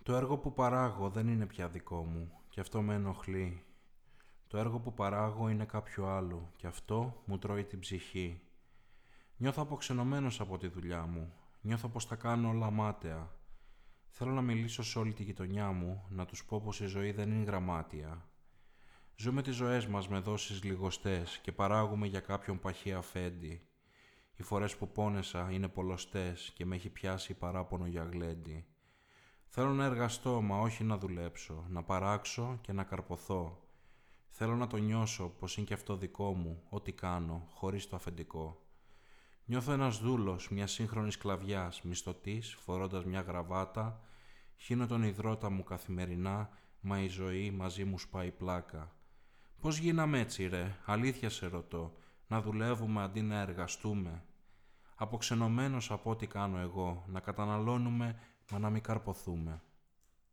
Το έργο που παράγω δεν είναι πια δικό μου και αυτό με ενοχλεί. Το έργο που παράγω είναι κάποιου άλλου και αυτό μου τρώει την ψυχή. Νιώθω αποξενωμένος από τη δουλειά μου. Νιώθω πως τα κάνω όλα μάταια. Θέλω να μιλήσω σε όλη τη γειτονιά μου, να τους πω πως η ζωή δεν είναι γραμμάτια. Ζούμε τις ζωές μας με δόσεις λιγοστές και παράγουμε για κάποιον παχύ αφέντη. Οι φορές που πόνεσα είναι πολλωστές και με έχει πιάσει παράπονο για γλέντι. Θέλω να εργαστώ, μα όχι να δουλέψω, να παράξω και να καρποθώ. Θέλω να το νιώσω πως είναι και αυτό δικό μου, ό,τι κάνω, χωρίς το αφεντικό. Νιώθω ένας δούλος μιας σύγχρονης σκλαβιάς, μισθωτής, φορώντας μια γραβάτα. Χύνω τον υδρότα μου καθημερινά, μα η ζωή μαζί μου σπάει πλάκα. Πώς γίναμε έτσι ρε, αλήθεια σε ρωτώ, να δουλεύουμε αντί να εργαστούμε. Αποξενωμένος από ό,τι κάνω εγώ, να καταναλώνουμε, μα να μην καρποθούμε.